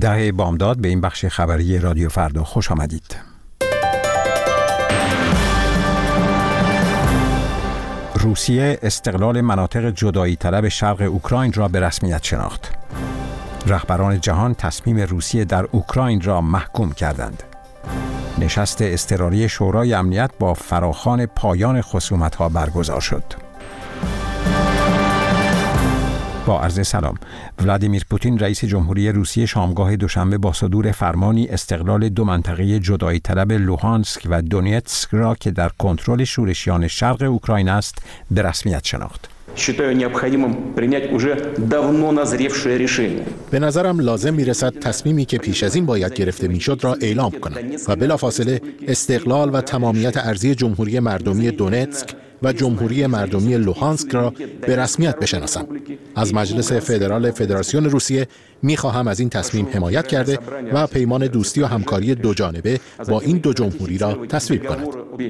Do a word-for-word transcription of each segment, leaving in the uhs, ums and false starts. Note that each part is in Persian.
ده بامداد به این بخش خبری رادیو فردا خوش آمدید. روسیه استقلال مناطق جدایی طلب شرق اوکراین را به رسمیت شناخت. رهبران جهان تصمیم روسیه در اوکراین را محکوم کردند. نشست اضطراری شورای امنیت با فراخوان پایان خصومت‌ها برگزار شد. با عرض سلام. ولادیمیر پوتین رئیس جمهوری روسیه شامگاه دوشنبه با صدور فرمانی استقلال دو منطقه جدایی طلب لوهانسک و دونیتسک را که در کنترل شورشیان شرق اوکراین است به رسمیت شناخت. считаю необходимым принять уже давно назревшее решение. به نظرم لازم میرسد تصمیمی که پیش از این باید گرفته میشد را اعلام کنم و بلافاصله استقلال و تمامیت ارضی جمهوری مردمی دونتسک و جمهوری مردمی لوهانسک را به رسمیت بشناسم. از مجلس فدرال فدراسیون روسیه می‌خواهم از این تصمیم حمایت کرده و پیمان دوستی و همکاری دو جانبه با این دو جمهوری را تصویب کند.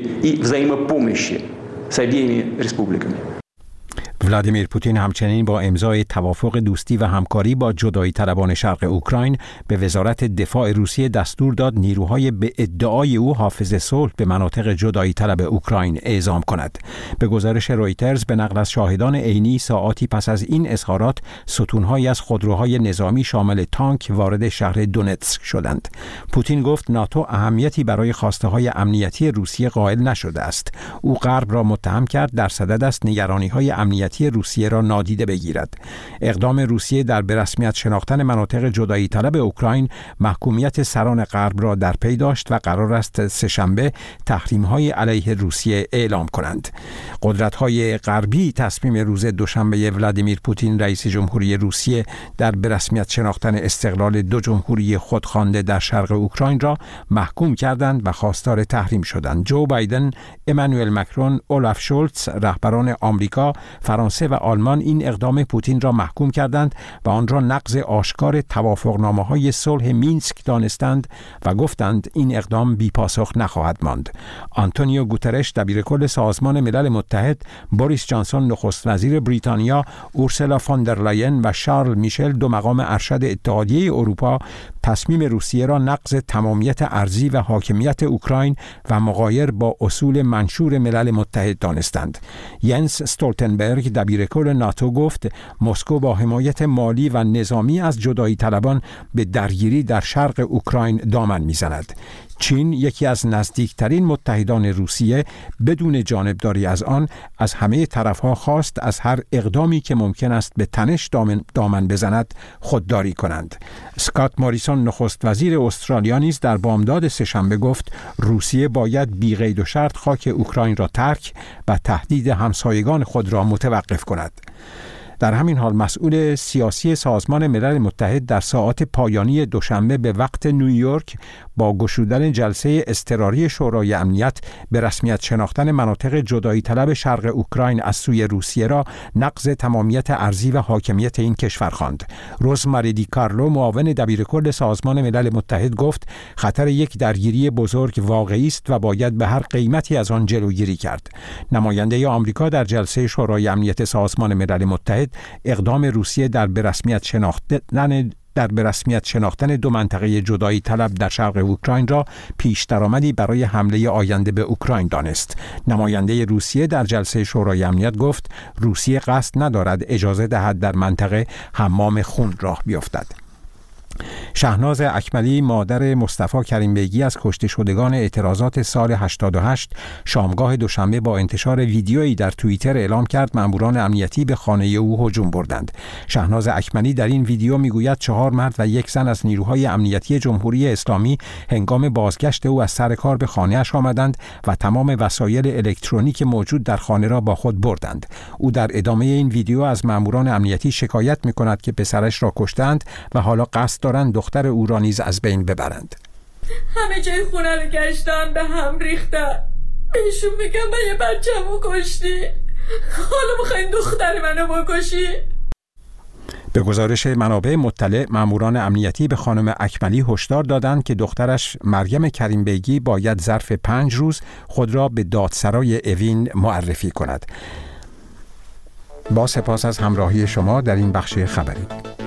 ولادیمیر پوتین همچنین با امضای توافق دوستی و همکاری با جدایی طلبان شرق اوکراین به وزارت دفاع روسیه دستور داد نیروهای به ادعای او حافظ صلح به مناطق جدایی طلب اوکراین اعزام کند. به گزارش رویترز به نقل از شاهدان عینی ساعاتی پس از این اظهارات ستونهایی از خودروهای نظامی شامل تانک وارد شهر دونتسک شدند. پوتین گفت ناتو اهمیتی برای خواسته‌های امنیتی روسیه قائل نشده است. او غرب را متهم کرد در صدد است نگرانی‌های امنیتی روسیه را نادیده بگیرد. اقدام روسیه در به رسمیت شناختن مناطق جدایی طلب اوکراین محکومیت سران غرب را در پی داشت و قرار است سه‌شنبه تحریم‌های علیه روسیه اعلام کنند. قدرت‌های غربی تصمیم روز دوشنبه ولادیمیر پوتین رئیس جمهوری روسیه در به رسمیت شناختن استقلال دو جمهوری خودخوانده در شرق اوکراین را محکوم کردند و خواستار تحریم شدند. جو بایدن، امانوئل مکرون، اولاف شولتز، رهبران آمریکا، فرانسه و آلمان این اقدام پوتین را محکوم کردند و آن را نقض آشکار توافقنامه‌های صلح مینسک دانستند و گفتند این اقدام بی‌پاسخ نخواهد ماند. آنتونیو گوترش دبیرکل سازمان ملل متحد، بوریس جانسون نخست وزیر بریتانیا، اورسولا فوندر لاین و شارل میشل دو مقام ارشد اتحادیه اروپا تصمیم روسیه را نقض تمامیت ارضی و حاکمیت اوکراین و مغایر با اصول منشور ملل متحد دانستند. ینس استولتنبرگ دبیرکل ناتو گفت مسکو با حمایت مالی و نظامی از جدایی طلبان به درگیری در شرق اوکراین دامن میزند. چین یکی از نزدیکترین متحدان روسیه بدون جانبداری از آن از همه طرفها خواست از هر اقدامی که ممکن است به تنش دامن, دامن بزند خودداری کنند. اسکات موریسون نخست وزیر استرالیا نیز در بامداد سه‌شنبه گفت روسیه باید بی قید و شرط خاک اوکراین را ترک و تهدید همسایگان خود را متوقف کند. در همین حال مسئول سیاسی سازمان ملل متحد در ساعات پایانی دوشنبه به وقت نیویورک با گشودن جلسه اضطراری شورای امنیت به رسمیت شناختن مناطق جدایی طلب شرق اوکراین از سوی روسیه را نقض تمامیت ارضی و حاکمیت این کشور خواند. روزماری دی کارلو معاون دبیرکل سازمان ملل متحد گفت خطر یک درگیری بزرگ واقعی است و باید به هر قیمتی از آن جلوگیری کرد. نماینده آمریکا در جلسه شورای امنیت سازمان ملل متحد اقدام روسیه در به رسمیت شناختن در به رسمیت شناختن دو منطقه جدایی طلب در شرق اوکراین را پیش درآمدی برای حمله آینده به اوکراین دانست. نماینده روسیه در جلسه شورای امنیت گفت روسیه قصد ندارد اجازه دهد در منطقه حمام خون راه بیفتد. شهناز اکملی مادر مصطفی کریم بیگی از کشته شدگان اعتراضات سال هشتاد و هشت شامگاه دوشنبه با انتشار ویدیویی در توییتر اعلام کرد ماموران امنیتی به خانه او هجوم بردند. شهناز اکملی در این ویدیو میگوید چهار مرد و یک زن از نیروهای امنیتی جمهوری اسلامی هنگام بازگشت او از سر کار به خانه‌اش آمدند و تمام وسایل الکترونیک موجود در خانه را با خود بردند. او در ادامه این ویدیو از ماموران امنیتی شکایت می‌کند که پسرش را کشتند و حالا قصد دارند دختر او را نیز از بین ببرند. همه جای خونه رو گشتن، به هم ریختن. بهشون میگم من یه بچه‌مو کشتی، حالا میخواین دختر منو بکشی؟ به گزارش منابع مطلع، ماموران امنیتی به خانم اکملی هشدار دادند که دخترش مریم کریم بیگی باید ظرف پنج روز خود را به دادسرای اوین معرفی کند. با سپاس از همراهی شما در این بخش خبری.